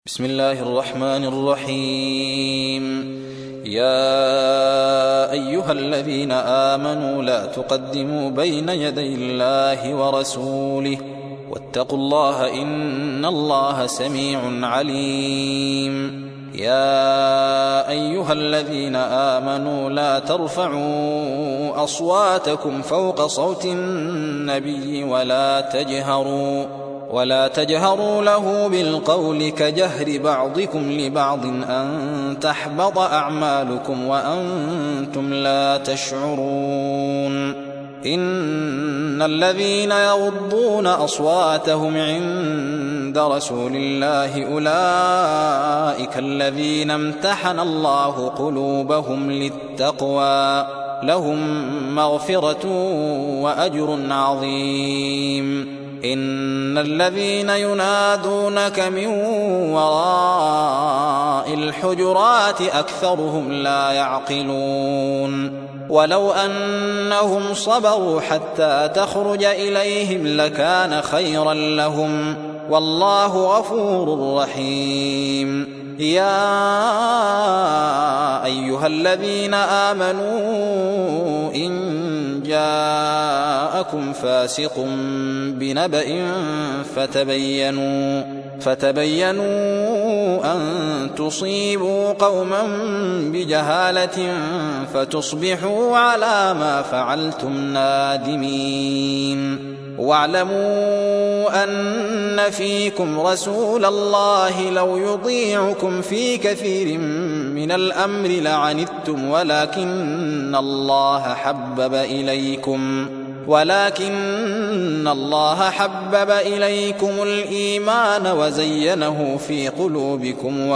بسم الله الرحمن الرحيم. يا أيها الذين آمنوا لا تقدموا بين يدي الله ورسوله واتقوا الله إن الله سميع عليم. يا أيها الذين آمنوا لا ترفعوا أصواتكم فوق صوت النبي ولا تجهروا له بالقول كجهر بعضكم لبعض أن تحبط أعمالكم وأنتم لا تشعرون. إن الذين يغضون أصواتهم عند رسول الله أولئك الذين امتحن الله قلوبهم للتقوى لهم مغفرة وأجر عظيم. إن الذين ينادونك من وراء الحجرات أكثرهم لا يعقلون. ولو أنهم صبروا حتى تخرج إليهم لكان خيرا لهم والله غفور رحيم. يا أيها الذين آمنوا إن جاءكم فاسق بنبأ فتبينوا أن تصيبوا قوما بجهالة فتصبحوا على ما فعلتم نادمين. واعلموا أن فيكم رسول الله لو يطيعكم في كثير من الأمر لعنتم ولكن الله حبب إليكم الإيمان وزينه في قلوبكم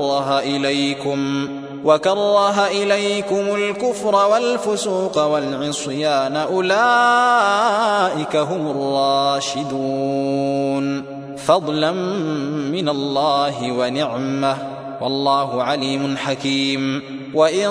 وكره إليكم الكفر والفسوق والعصيان أولئك هم الراشدون فضلا من الله ونعمة والله عليم حكيم. وإن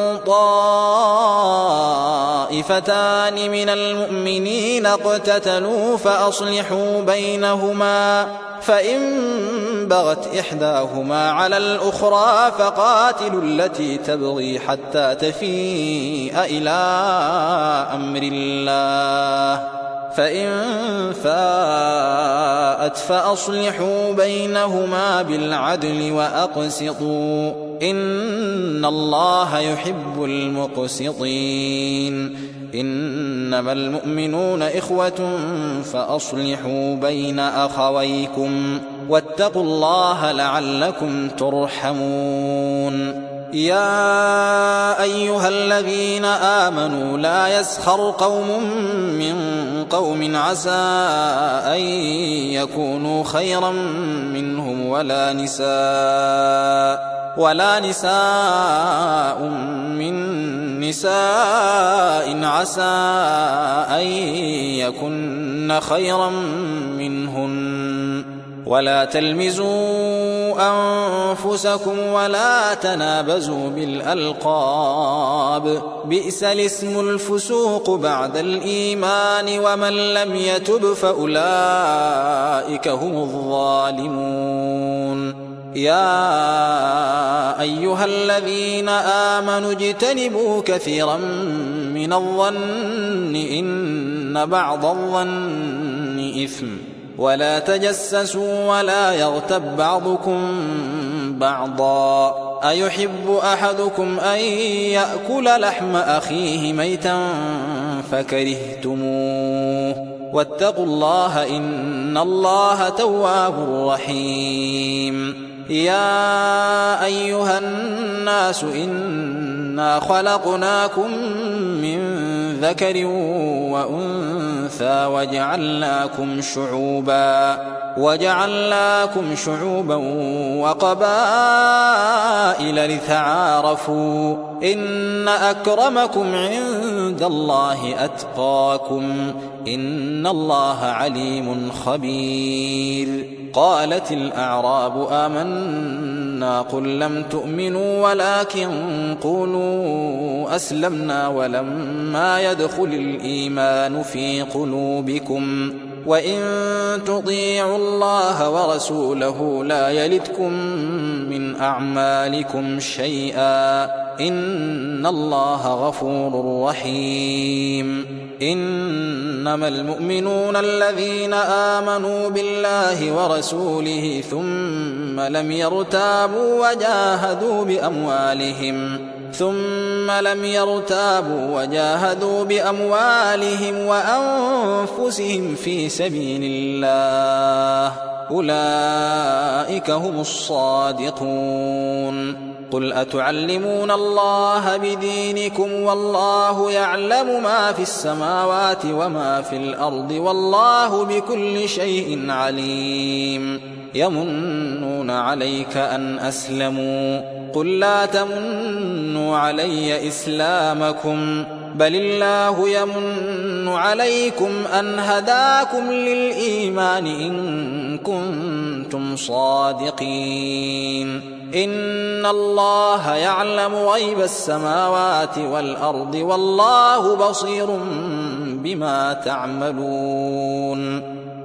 طائفتان من المؤمنين اقتتلوا فأصلحوا بينهما فإن بغت إحداهما على الأخرى فقاتلوا التي تبغي حتى تفيء إلى أمر الله فإن فاءت فأصلحوا بينهما بالعدل وأقسطوا إن الله يحب المقسطين. إنما المؤمنون إخوة فأصلحوا بين أخويكم واتقوا الله لعلكم ترحمون. يا أيها الذين آمنوا لا يسخر قوم من قوم عسى أن يكونوا خيرا منهم ولا نساء من نساء عسى أن يكن خيرا منهن. ولا تلمزوا أنفسكم ولا تنابزوا بالألقاب بئس الاسم الفسوق بعد الإيمان ومن لم يتب فأولئك هم الظالمون. يا أيها الذين آمنوا اجتنبوا كثيرا من الظن إن بعض الظن إثم ولا تجسسوا ولا يغتب بعضكم بعضا أيحب أحدكم أن يأكل لحم أخيه ميتا فكرهتموه واتقوا الله إن الله تواب رحيم. يا أيها الناس إنا خلقناكم من ذكر وأنثى وجعلناكم شعوبا وقبائل لتعارفوا إن أكرمكم عند الله أتقاكم إن الله عليم خبير. قالت الأعراب آمنا قل لم تؤمنوا ولكن قولوا أسلمنا ولما يدخل الإيمان في قلوبكم وإن تطيعوا الله ورسوله لا يلتكم من أعمالكم شيئا إن الله غفور رحيم إنما المؤمنون الذين آمنوا بالله ورسوله ثم لم يرتابوا وجاهدوا بأموالهم وأنفسهم في سبيل الله أولئك هم الصادقون قل أتعلمون الله بدينكم والله يعلم ما في السماوات وما في الأرض والله بكل شيء عليم يمنون عليك أن أسلموا قل لا تمنوا علي إسلامكم بل الله يمن عليكم أن هداكم للإيمان إن كنتم صادقين إن الله يعلم غيب السماوات والأرض والله بصير بما تعملون